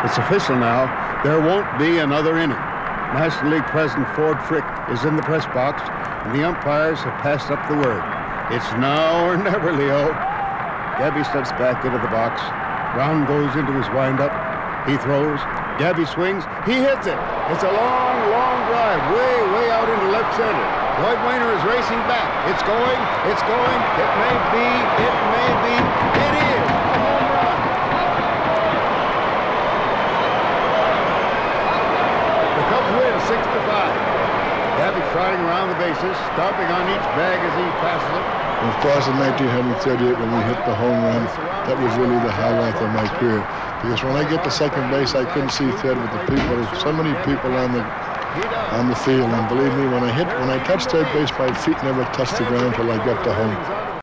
It's official now. There won't be another inning. National League President Ford Frick is in the press box, and the umpires have passed up the word. It's now or never, Leo. Gabby steps back into the box. Brown goes into his windup. He throws. Gabby swings. He hits it. It's a long, long drive, way out into left center. Lloyd Wainer is racing back. It's going. It may be. It is a home run. The Cubs win 6-5. Gabby trotting around the bases, stomping on each bag as he passes it. Of course, in 1938, when we hit the home run, that was really the highlight of my career. Because when I get to second base, I couldn't see Ted with the people. There's so many people on the field, and believe me, when I touched third base, my feet never touched the ground until I got to home.